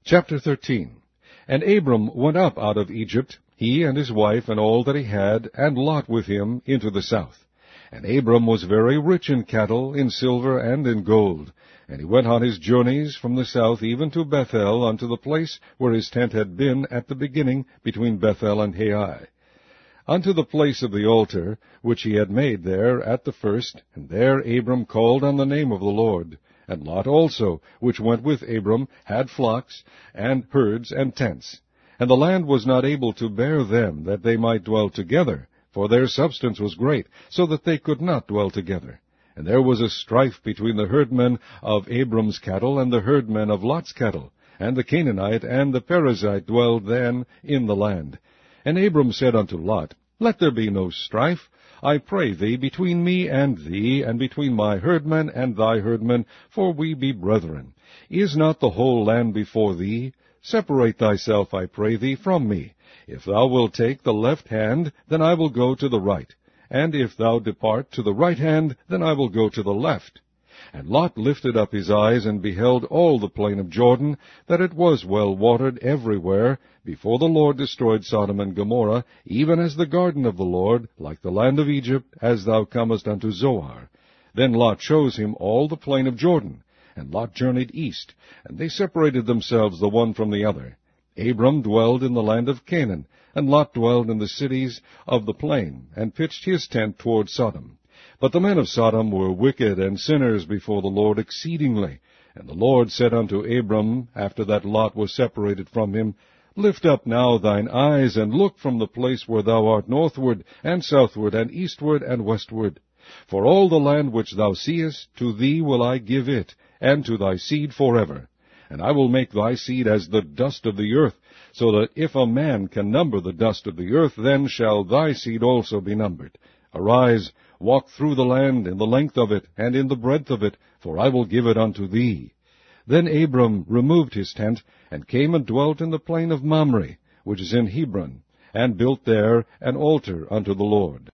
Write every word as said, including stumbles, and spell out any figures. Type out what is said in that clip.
Chapter thirteen. And Abram went up out of Egypt, he and his wife and all that he had, and Lot with him, into the south. And Abram was very rich in cattle, in silver, and in gold. And he went on his journeys from the south even to Bethel, unto the place where his tent had been at the beginning, between Bethel and Hai, unto the place of the altar, which he had made there at the first, and there Abram called on the name of the Lord. And Lot also, which went with Abram, had flocks, and herds, and tents. And the land was not able to bear them, that they might dwell together, for their substance was great, so that they could not dwell together. And there was a strife between the herdmen of Abram's cattle and the herdmen of Lot's cattle. And the Canaanite and the Perizzite dwelled then in the land. And Abram said unto Lot, Let there be no strife, I pray thee, between me and thee, and between my herdmen and thy herdmen, for we be brethren. Is not the whole land before thee? Separate thyself, I pray thee, from me. If thou wilt take the left hand, then I will go to the right. And if thou depart to the right hand, then I will go to the left. And Lot lifted up his eyes, and beheld all the plain of Jordan, that it was well watered everywhere, before the Lord destroyed Sodom and Gomorrah, even as the garden of the Lord, like the land of Egypt, as thou comest unto Zoar. Then Lot chose him all the plain of Jordan. And Lot journeyed east, and they separated themselves the one from the other. Abram dwelled in the land of Canaan, and Lot dwelled in the cities of the plain, and pitched his tent toward Sodom. But the men of Sodom were wicked and sinners before the Lord exceedingly. And the Lord said unto Abram, after that Lot was separated from him, Lift up now thine eyes, and look from the place where thou art northward, and southward, and eastward, and westward. For all the land which thou seest, to thee will I give it, and to thy seed forever. And I will make thy seed as the dust of the earth, so that if a man can number the dust of the earth, then shall thy seed also be numbered. Arise, walk through the land in the length of it, and in the breadth of it, for I will give it unto thee. Then Abram removed his tent, and came and dwelt in the plain of Mamre, which is in Hebron, and built there an altar unto the Lord.